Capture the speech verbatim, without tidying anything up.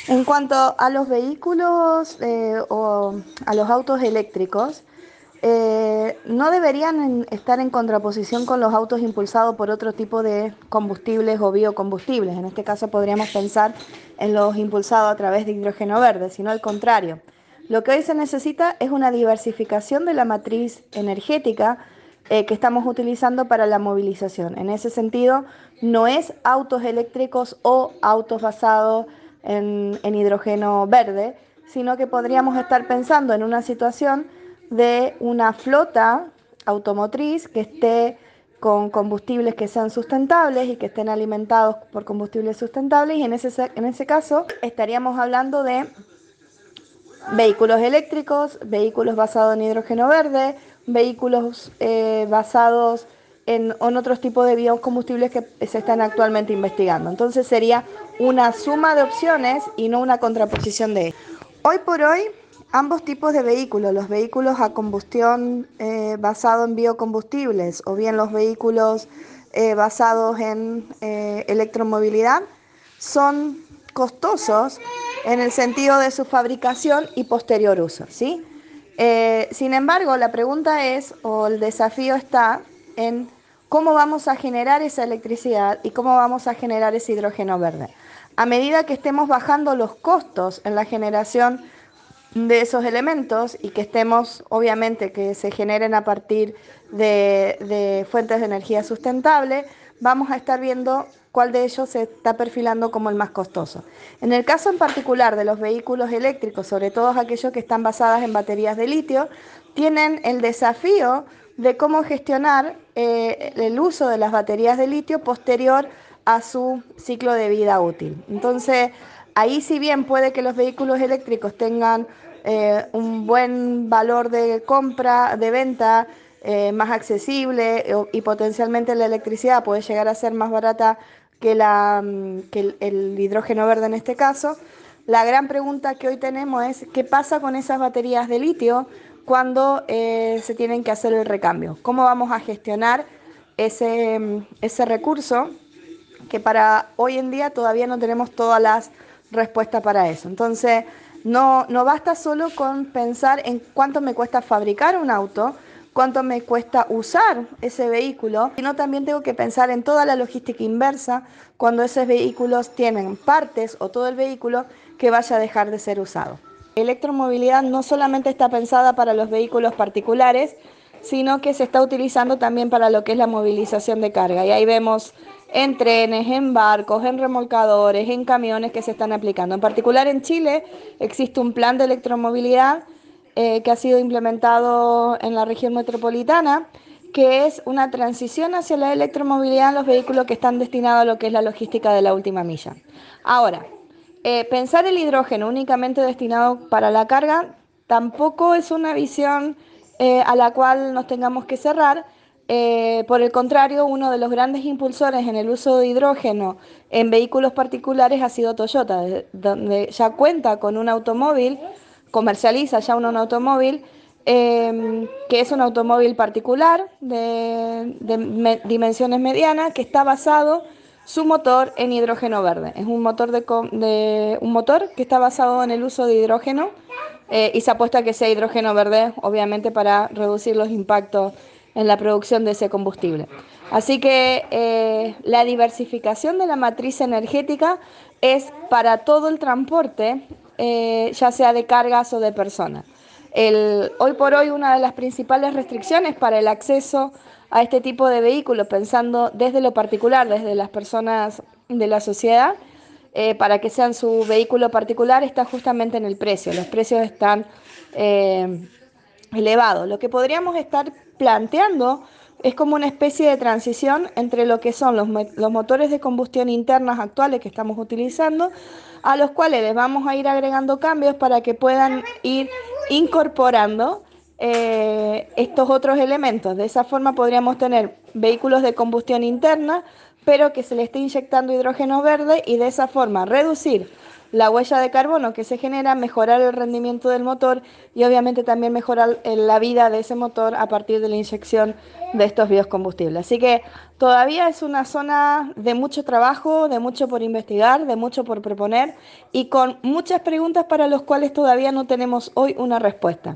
En cuanto a los vehículos eh, o a los autos eléctricos, eh, no deberían en- estar en contraposición con los autos impulsados por otro tipo de combustibles o biocombustibles. En este caso podríamos pensar en los impulsados a través de hidrógeno verde, sino al contrario. Lo que hoy se necesita es una diversificación de la matriz energética eh, que estamos utilizando para la movilización. En ese sentido, no es autos eléctricos o autos basados en, en hidrógeno verde, sino que podríamos estar pensando en una situación de una flota automotriz que esté con combustibles que sean sustentables y que estén alimentados por combustibles sustentables, y en ese, en ese caso estaríamos hablando de vehículos eléctricos, vehículos basados en hidrógeno verde, vehículos eh, basados en, en otros tipos de biocombustibles que se están actualmente investigando. Entonces sería una suma de opciones y no una contraposición de ellas. Hoy por hoy, ambos tipos de vehículos, los vehículos a combustión eh, basado en biocombustibles o bien los vehículos eh, basados en eh, electromovilidad, son costosos en el sentido de su fabricación y posterior uso, ¿sí? Eh, sin embargo, la pregunta es, o el desafío está en cómo vamos a generar esa electricidad y cómo vamos a generar ese hidrógeno verde. A medida que estemos bajando los costos en la generación de esos elementos y que estemos, obviamente, que se generen a partir de, de fuentes de energía sustentable, vamos a estar viendo cuál de ellos se está perfilando como el más costoso. En el caso en particular de los vehículos eléctricos, sobre todo aquellos que están basados en baterías de litio, tienen el desafío de cómo gestionar eh, el uso de las baterías de litio posterior a su ciclo de vida útil. Entonces, ahí si bien puede que los vehículos eléctricos tengan eh, un buen valor de compra, de venta, eh, más accesible eh, y potencialmente la electricidad puede llegar a ser más barata que, la, mm, que el, el hidrógeno verde en este caso. La gran pregunta que hoy tenemos es qué pasa con esas baterías de litio cuando eh, se tienen que hacer el recambio. ¿Cómo vamos a gestionar ese, mm, ese recurso que para hoy en día todavía no tenemos todas las respuestas para eso? Entonces, no, no basta solo con pensar en cuánto me cuesta fabricar un auto, cuánto me cuesta usar ese vehículo, sino también tengo que pensar en toda la logística inversa cuando esos vehículos tienen partes o todo el vehículo que vaya a dejar de ser usado. La electromovilidad no solamente está pensada para los vehículos particulares, sino que se está utilizando también para lo que es la movilización de carga. Y ahí vemos en trenes, en barcos, en remolcadores, en camiones que se están aplicando. En particular en Chile existe un plan de electromovilidad eh, que ha sido implementado en la región metropolitana, que es una transición hacia la electromovilidad en los vehículos que están destinados a lo que es la logística de la última milla. Ahora, eh, pensar el hidrógeno únicamente destinado para la carga tampoco es una visión eh, a la cual nos tengamos que cerrar. Eh, por el contrario, uno de los grandes impulsores en el uso de hidrógeno en vehículos particulares ha sido Toyota, donde ya cuenta con un automóvil, comercializa ya un, un automóvil eh, que es un automóvil particular de, de me, dimensiones medianas que está basado su motor en hidrógeno verde. Es un motor, de, de, un motor que está basado en el uso de hidrógeno eh, y se apuesta a que sea hidrógeno verde, obviamente para reducir los impactos en la producción de ese combustible. Así que eh, la diversificación de la matriz energética es para todo el transporte, eh, ya sea de cargas o de personas. El, hoy por hoy una de las principales restricciones para el acceso a este tipo de vehículos, pensando desde lo particular, desde las personas de la sociedad, eh, para que sean su vehículo particular, está justamente en el precio. Los precios están eh, elevados. Lo que podríamos estar planteando es como una especie de transición entre lo que son los, los motores de combustión internas actuales que estamos utilizando, a los cuales les vamos a ir agregando cambios para que puedan ir incorporando eh, estos otros elementos. De esa forma podríamos tener vehículos de combustión interna, pero que se le esté inyectando hidrógeno verde y de esa forma reducir la huella de carbono que se genera, mejorar el rendimiento del motor y obviamente también mejorar eh, la vida de ese motor a partir de la inyección de estos biocombustibles. Así que todavía es una zona de mucho trabajo, de mucho por investigar, de mucho por proponer y con muchas preguntas para las cuales todavía no tenemos hoy una respuesta.